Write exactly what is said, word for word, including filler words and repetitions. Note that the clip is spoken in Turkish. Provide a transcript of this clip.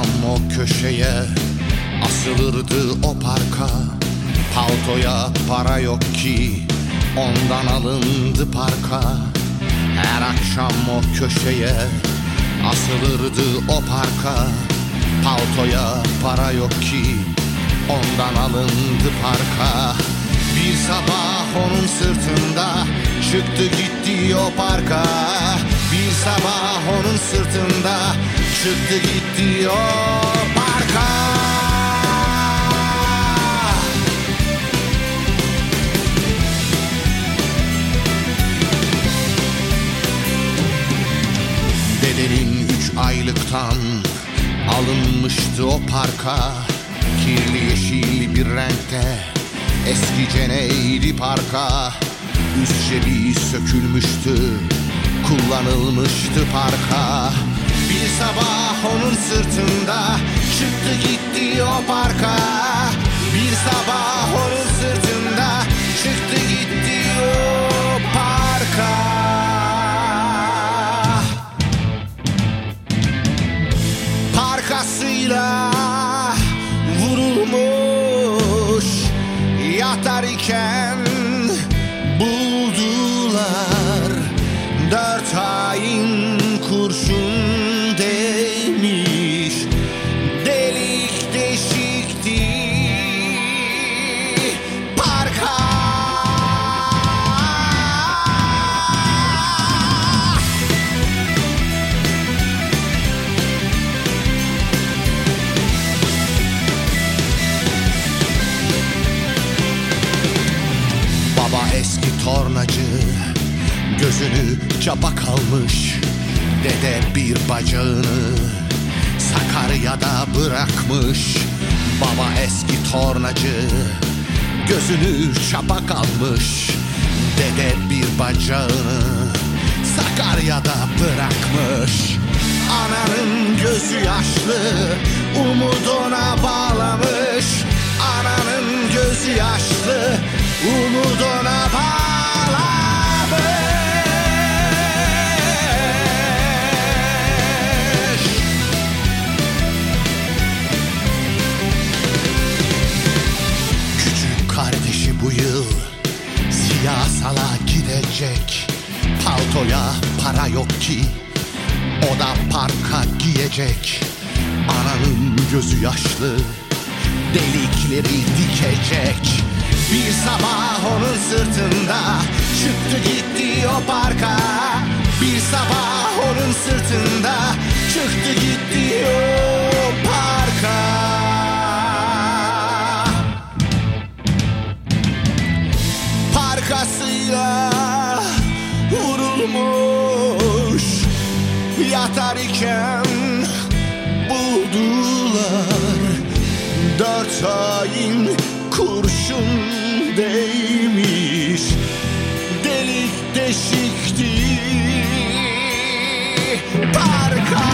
akşam o köşeye asılırdı o parka. Paltoya para yok ki ondan alındı parka. Her akşam o köşeye asılırdı o parka. Paltoya para yok ki ondan alındı parka. Bir sabah onun sırtında çıktı gitti o parka. Bir sabah onun sırtında çıktı gitti o parka. Dedenin üç aylıktan alınmıştı o parka. Kirli yeşil bir renkte eskice neydi parka. Üst cebi sökülmüştü, kullanılmıştı parka. Bir sabah onun sırtında çıktı gitti o parka. Bir sabah onun sırtında çıktı gitti o parka. Parkasıyla vurulmuş yatar iken buldular. Dört hain kurşun değmiş, delik deşikti parka. Baba eski tornacı, gözünü çapa kalmış. Dede bir bacağını Sakarya'da bırakmış. Baba eski tornacı, gözünü çapa kalmış. Dede bir bacağını Sakarya'da bırakmış. Ananın gözü yaşlı, umuduna bağlamış. Ananın gözü yaşlı, umuduna bağlamış. Küçük kardeşi bu yıl siyasala gidecek. Paltoya para yok ki o da parka giyecek. Ananın gözü yaşlı, delikleri dikecek. Bir sabah onun sırtında çıktı gitti o parka. Bir sabah onun sırtında çıktı gitti o parka. Parkasıyla vurulmuş yatar iken buldular. Dört hain kurşun değmiş, delik deşikti parka.